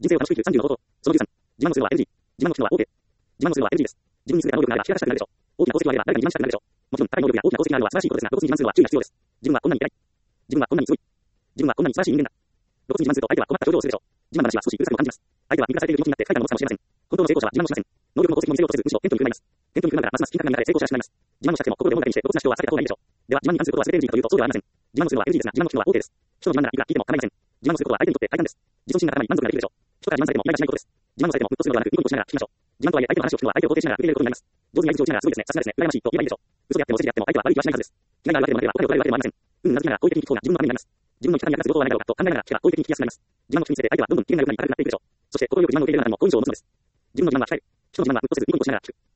人生を楽しく生きる30の方法。その13。自慢をするのは NG。自慢の機能は OK。自慢をするのは NG です。自分に優れた能力があれば、ひらかしたくなるでしょう。大きな功績があれば、誰かに自慢したくなるでしょう。もちろん、高い能力や大きな功績があるのは素晴らしいことですが、露骨に自慢するのは注意が必要です。自分はこんなに偉い。自分はこんなに強い。自分はこんなに素晴らしい人間だ。露骨に自慢すると相手は困った表情をするでしょう。自慢話は少しうるさくも感じます。相手は見下されている気持ちになって不快なものかもしれません。本当の成功者は自慢もしません。能力も功績も見せようとせず、むしろ謙虚に振る舞います。謙虚に振る舞うなら、ますます金額が見られ成功者らしくなります。自慢をしたくても心でもがにして、露骨な主張は避けた方がいいでしょう。では、自慢に関することは全て NG かというと、そうではありません。自慢をするのは NG ですが、自慢の機能は OK です。人の自慢ならいくら聞いても構いません。自慢をすることは相手にとって快感です。自尊心が高まり満足ができるでしょう。人から自慢されてもイライラしないことです。自慢をされてもムッとするのではなく、ニコニコしながら聞きましょう。自慢とはいえ相手の話を聞くのは相手を肯定しながら受け入れることになります。上手に相槌を打ちながらすごいですね、さすがですね、羨ましいと言えばいいでしょう。嘘であっても事実であっても相手は悪い気はしないはずです。気があるわけでもなければ、お金を取られるわけでもありません。うなずきながら好意的に聞く方が自分のためになります。自分の生き方に役立つことはないだろうかと考えながら聞けば好意的に聞きやすくなります。自慢の口につれて相手はどんどん機嫌が良くなり高くなっていくでしょう。そして、心よく自慢を受け入れるならも好印象を持つのです。自分の自慢は控える。人の自慢はムッとせずニコニコしながら聞く。